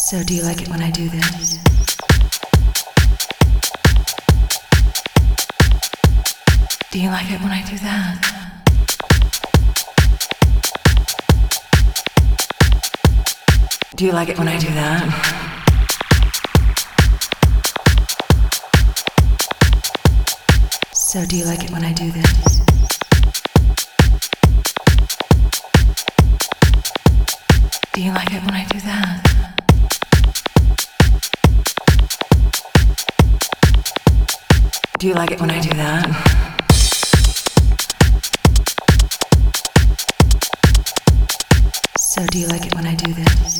So do you like it when I do this? Do you like it when I do that? Do you like it when I do that? So do you like it when I do this? Do you like it when I do that? Do you like it when I do that? So do you like it when I do this?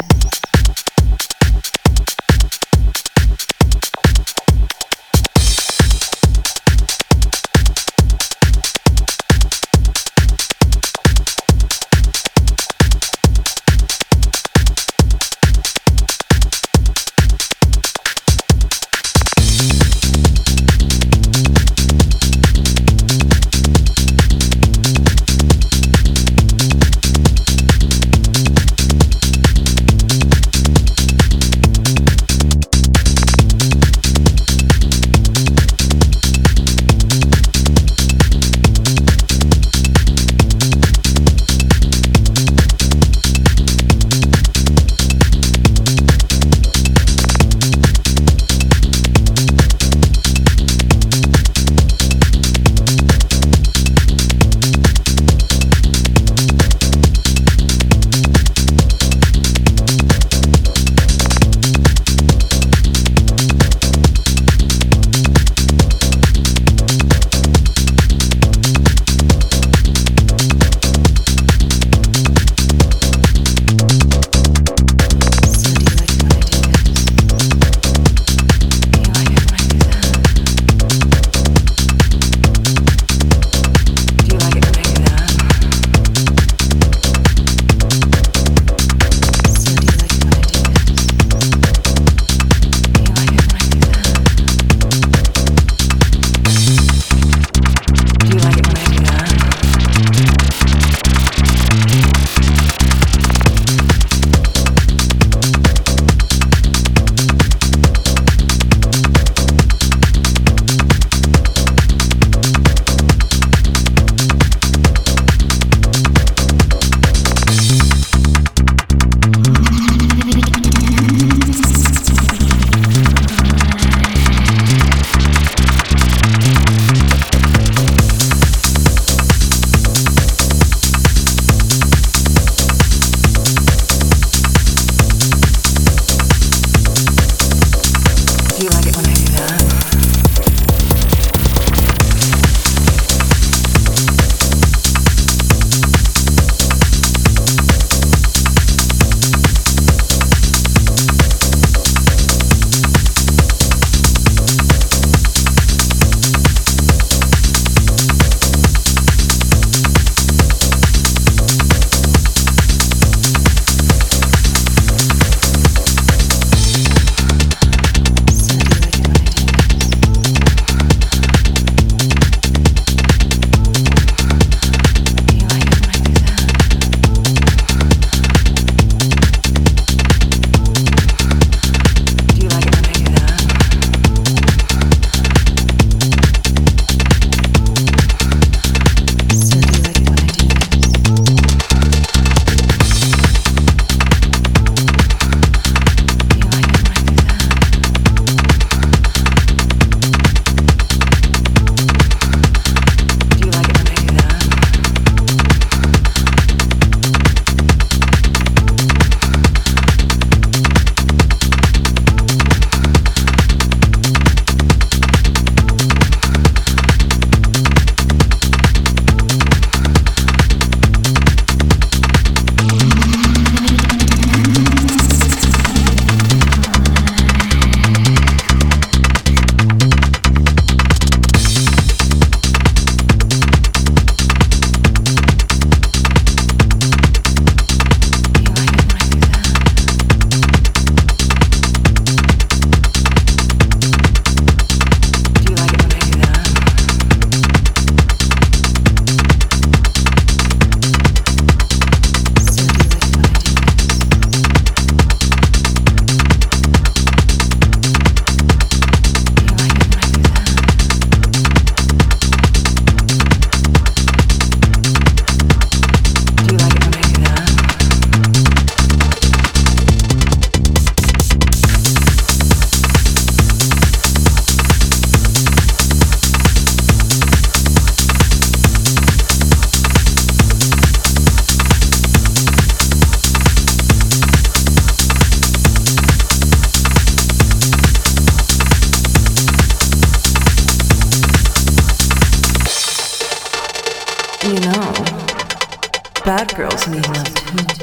Bad girls need love too.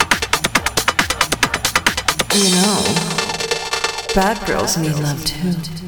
You know, bad girls need love too.